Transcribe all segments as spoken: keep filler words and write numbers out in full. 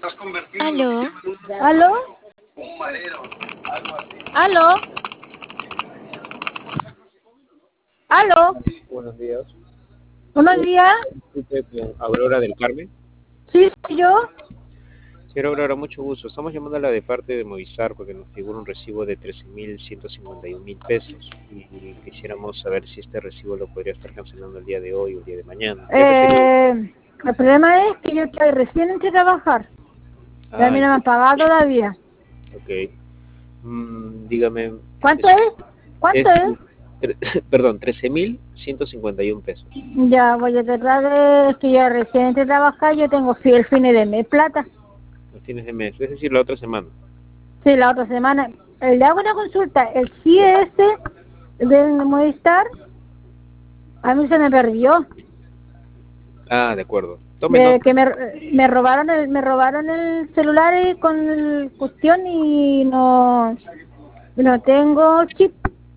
Aló, ¿Aló? ¿Aló? ¿Aló? Buenos días. Buenos días. Disculpe, con Aurora del Carmen. ¿Sí soy yo? Señora Aurora, mucho gusto. Estamos llamándola de parte de Movistar porque nos figura un recibo de trece mil ciento cincuenta y un mil pesos y quisiéramos saber si este recibo lo podría estar cancelando el día de hoy o el día de mañana. Ya que sería... Eh, el problema es que yo estoy recién entré a trabajar. Y a Ah, mí no me han pagado todavía. ok. Mm, dígame, ¿Cuánto es, es? ¿Cuánto es es? tre- perdón, trece mil ciento cincuenta y un pesos. Ya voy a tratar de que yo recién entré a trabajar. Yo tengo fi- el fin de mes plata. Los fines de mes, es decir, la otra semana. Sí, la otra semana. Eh, Le hago una consulta. El Ya. C S de Movistar a mí se me perdió. Ah, de acuerdo. Tome De nota. que me, me robaron el me robaron el celular y con el cuestión y no no tengo chip.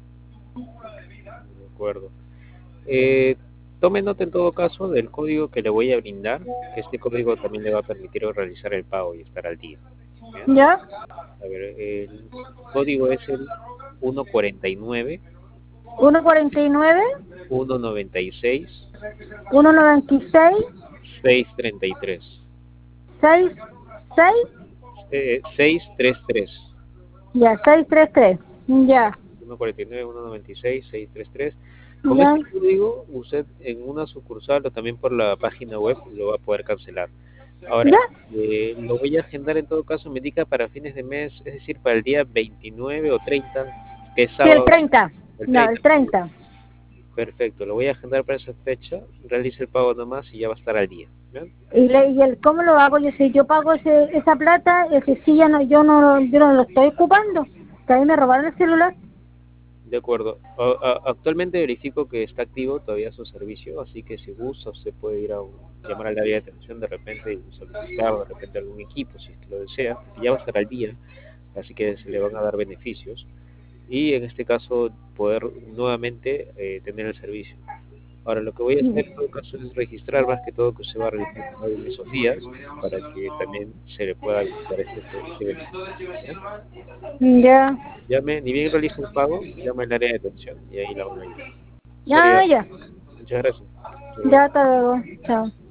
De acuerdo. Eh, tome nota en todo caso del código que le voy a brindar, que este código también le va a permitir realizar el pago y estar al día. ¿Ya? ¿Ya? A ver, el código es el uno cuarenta y nueve, uno cuarenta y nueve, uno noventa y seis, uno noventa y seis, seiscientos treinta y tres. seis seis, Eh, seiscientos treinta y tres. ya, seis tres tres. Ya. uno cuarenta y nueve, uno noventa y seis, seiscientos treinta y tres. Con Ya. este código, usted en una sucursal o también por la página web lo va a poder cancelar. Ahora, ¿Ya? eh, lo voy a agendar en todo caso, me indica para fines de mes, es decir, para el día veintinueve o treinta, que es Sí, el sábado, treinta. el No, el treinta. treinta. Perfecto, lo voy a agendar para esa fecha, realice el pago nomás y ya va a estar al día. ¿Bien? Y, le, y el cómo lo hago yo, si yo pago ese, esa plata, ese sí ya no, yo no yo no lo estoy ocupando. Que a mí me robaron el celular. De acuerdo. A- a- actualmente verifico que está activo todavía su servicio, así que si gusta usted puede ir a un- llamar al área de atención de repente y solicitar de repente algún equipo si es que lo desea, porque ya va a estar al día, así que se le van a dar beneficios y en este caso poder nuevamente eh, tener el servicio. Ahora lo que voy a hacer en todo caso es registrar más que todo que se va a realizar el pago en esos días para que también se le pueda habilitar este, este beneficio. ¿Ya? Ya. Llame, ni bien realice el pago, llame al área de atención y ahí la van a ayudar. Ya, Sería, ya. muchas gracias. Hasta luego. Ya, hasta luego. Chao.